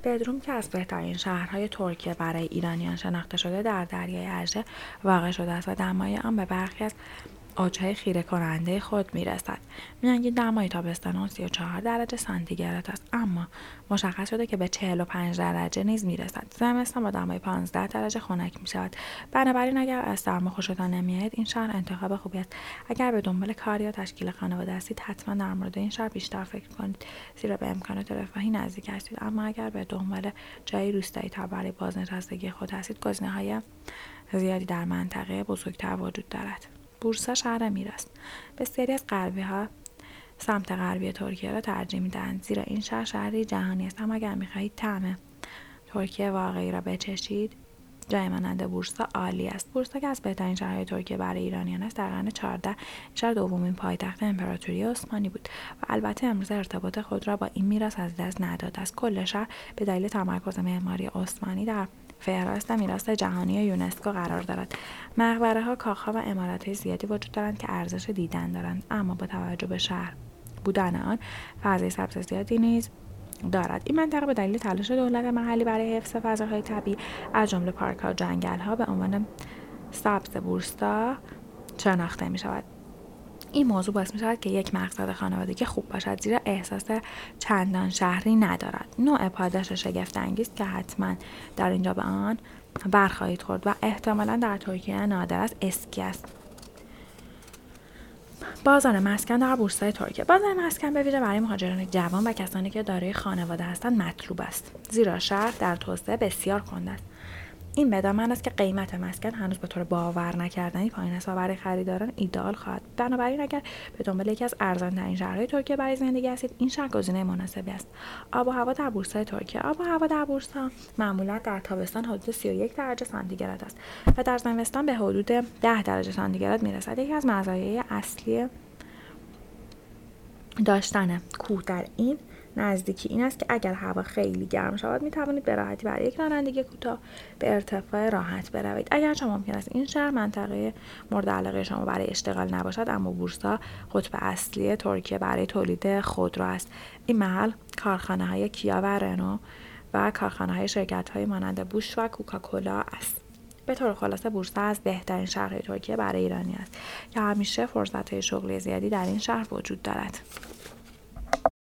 بدروم که از بهترین شهرهای ترکیه برای ایرانیان شناخته شده در دریای اژه واقع شده است و دمای آن به برخی از اوجهای خیره کننده خود میرسد. میانگین دمای تابستان 34 درجه سانتیگراد است، اما مشخص شده که به 45 درجه نیز میرسد. زمستان با دمای 15 درجه خنک میشود. بنابراین اگر از سرما خوشتان نمیآید این شهر انتخاب خوبی است. اگر به دنبال کار یا تشکیل خانواده هستید حتما در مورد این شهر بیشتر فکر کنید، زیرا به امکانات رفاهی نزدیک هستید. اما اگر به دنبال جایی روستایی تر برای بازنشستگی خود هستید گزینه‌های زیادی در منطقه بزرگتر وجود دارد. بورسا شهر میر است. بسیاری از غربی‌ها سمت غربی ترکیه را ترجیح می‌دهند، زیرا این شهر شهری جهانی است. اما اگر می‌خواهید طعم ترکیه واقعی را بچشید، جای مانند بورسا عالی است. بورسا که از بهترین شهرهای ترکیه برای ایرانیان است، در قرن 14 این شهر دومین پایتخت امپراتوری عثمانی بود و البته امروز ارتباط خود را با این میراث از دست نداده است. کل شهر به دلیل تمرکز معماری عثمانی در فهرست میراث جهانی یونسکو قرار دارد. مقبره‌ها، کاخ‌ها و عمارت‌های زیادی وجود دارند که ارزش دیدن دارند، اما با توجه به شهر بودن آن فضای سبز زیادی نیز دارد. این منطقه به دلیل تلاش دولت محلی برای حفظ فضاهای طبیعی از جمله پارک‌ها و جنگل‌ها به عنوان سبز بورسا شناخته می‌شود. این موضوع باعث می‌شود که یک مقصد خانوادگی خوب باشد، زیرا احساس چندان شهری ندارد. نوع پاداش شگفت‌انگیز که حتما در اینجا به آن برخواهید خورد و احتمالاً در ترکیه نادر است، اسکی است. بازار مسکن در بورسای ترکیه. بازار مسکن به ویژه برای مهاجران جوان و کسانی که دارای خانواده هستند مطلوب است، زیرا شهر در توسعه بسیار کند است. این به معنی است که قیمت مسکن هنوز به طور باور نکردنی پایین است و برای خریداران ایدئال خواهد. بنابراین اگر به دنبال یکی از ارزان‌ترین شهرهای ترکیه برای زندگی هستید، این شهر گزینه مناسبی است. آب و هوا در بورسای ترکیه. آب و هوا در بورسا معمولا در تابستان حدود 31 درجه سانتیگراد است و در زمستان به حدود 10 درجه سانتیگراد میرسد. یکی از مزایای اصلی داشتن کوه در این نزدیکی این است که اگر هوا خیلی گرم شود می توانید به راحتی برای یک رانندگی کوتاه به ارتفاع راحت بروید. اگرچه ممکن است این شهر منطقه مورد علاقه شما برای اشتغال نباشد، اما بورسا قطب اصلی ترکیه برای تولید خودرو است. این محل کارخانه‌های کیا و رنو و کارخانه‌های شرکت‌های مانند بوش و کوکاکولا است. به طور خلاصه بورسا از بهترین شهرهای ترکیه برای ایرانی است که همیشه فرصت‌های شغلی زیادی در این شهر وجود دارد.